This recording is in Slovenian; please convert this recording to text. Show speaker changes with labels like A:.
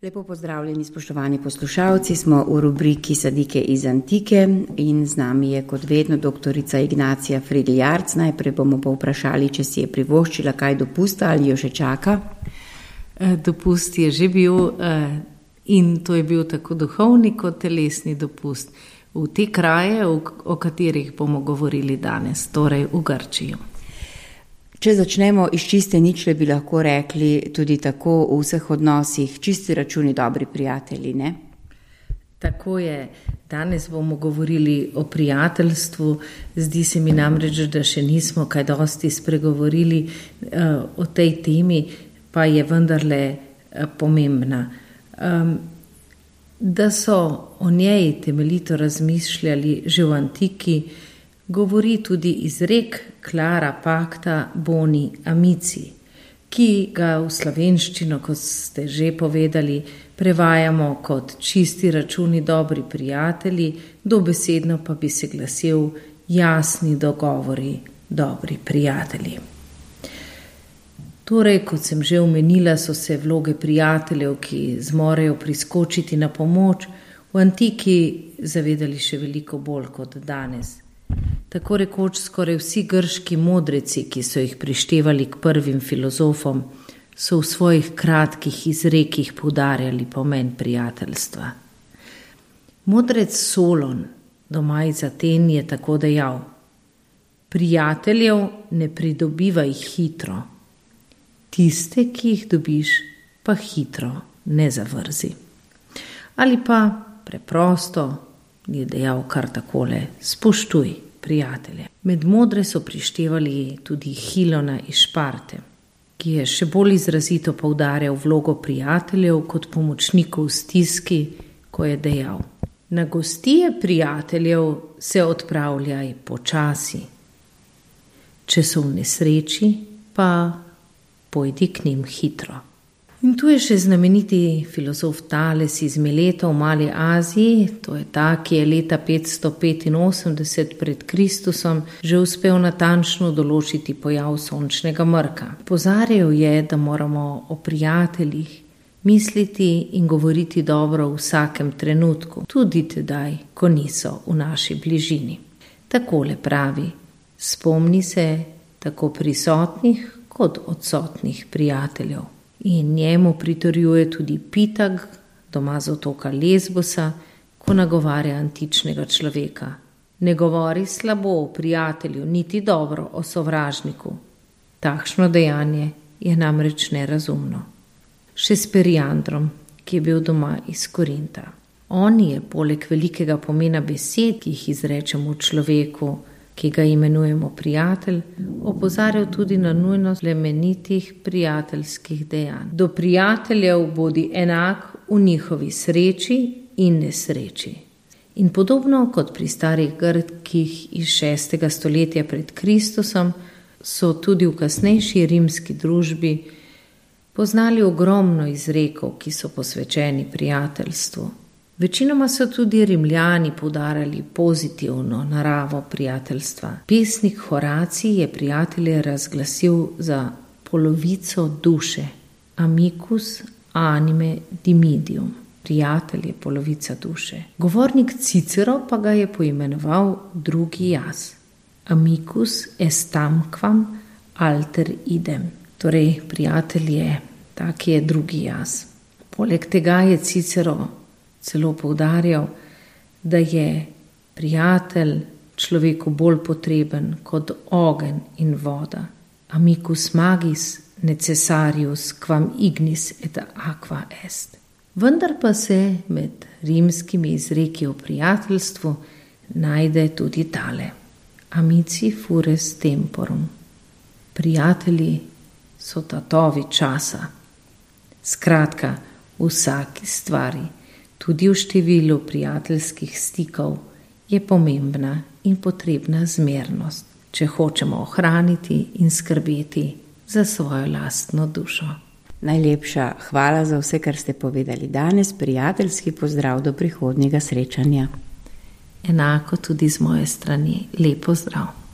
A: Lepo pozdravljeni, spoštovani poslušalci, smo v rubriki Sadike iz antike in z nami je kot vedno doktorica Ignacija Fridl-Jarc. Najprej bomo povprašali, če si je privoščila kaj dopusta ali jo še čaka.
B: Dopust je že bil in to je bil tako duhovni kot telesni dopust v te kraje, o katerih bomo govorili danes, torej v Grčijo.
A: Če začnemo iz čiste ničle, bi lahko rekli tudi tako v vseh odnosih, čisti računi, dobri prijatelji, ne?
B: Tako je. Danes bomo govorili o prijateljstvu. Zdi se mi namreč, da še nismo kaj dosti spregovorili o tej temi, pa je vendarle pomembna. Da so o njej temeljito razmišljali že v antiki, govori tudi izrek Clara Pacta Boni Amici, ki ga v slovenščino, kot ste že povedali, prevajamo kot čisti računi, dobri prijatelji, dobesedno pa bi se glasil jasni dogovori, dobri prijatelji. Torej, kot sem že omenila, so se vloge prijateljev, ki zmorejo priskočiti na pomoč, v antiki zavedali še veliko bolj kot danes. Tako rekoč skoraj vsi grški modreci, ki so jih prištevali k prvim filozofom, so v svojih kratkih izrekih poudarjali pomen prijateljstva. Modrec Solon, doma iz Aten, je tako dejal: prijateljev ne pridobivaj hitro, tiste, ki jih dobiš, pa hitro ne zavrzi. Ali pa preprosto je dejal kar takole: spoštuj prijatelje. Med modre so prištevali tudi Hilona iz Šparte, ki je še bolj izrazito poudarjal vlogo prijateljev kot pomočnikov v stiski, ko je dejal: na gostije prijateljev se odpravljaj počasi, če so v nesreči, pa pojdi k njim hitro. In tu je še znameniti filozof Tales iz Mileta v Mali Aziji, to je ta, ki je leta 585 pred Kristusom že uspel natančno določiti pojav sončnega mrka. Opozarjal je, da moramo o prijateljih misliti in govoriti dobro v vsakem trenutku, tudi tedaj, ko niso v naši bližini. Takole pravi: spomni se tako prisotnih kot odsotnih prijateljev. In njemu pritrjuje tudi Pitag, doma z otoka Lesbosa, ko nagovarja antičnega človeka: ne govori slabo o prijatelju, niti dobro o sovražniku. Takšno dejanje je namreč nerazumno. Še s Periandrom, ki je bil doma iz Korinta. On je poleg velikega pomena besed, ki jih izrečemo človeku, ki ga imenujemo prijatelj, opozarjal tudi na nujnost plemenitih prijateljskih dejanj. Do prijateljev bodi enak v njihovi sreči in nesreči. In podobno kot pri starih Grkih iz 6. stoletja pred Kristusom, so tudi v kasnejši rimski družbi poznali ogromno izrekov, ki so posvečeni prijateljstvu. Večinoma so tudi Rimljani poudarjali pozitivno naravo prijateljstva. Pesnik Horacij je prijatelje razglasil za polovico duše, amicus anime dimidium. Prijatelj je polovica duše. Govornik Cicero pa ga je poimenoval drugi jaz, amicus estamquam alter idem. Torej, prijatelj je tak, je drugi jaz. Poleg tega je Cicero celo poudarjal, da je prijatelj človeku bolj potreben kot ogenj in voda. Amicus magis necessarius quam ignis et aqua est. Vendar pa se med rimskimi izreki o prijateljstvu najde tudi tale: amici fures temporum. Prijatelji so tatovi časa. Skratka, v vsaki stvari, tudi v številu prijateljskih stikov, je pomembna in potrebna zmernost, če hočemo ohraniti in skrbeti za svojo lastno dušo.
A: Najlepša hvala za vse, kar ste povedali danes. Prijateljski pozdrav do prihodnjega srečanja.
B: Enako tudi z moje strani. Lep pozdrav.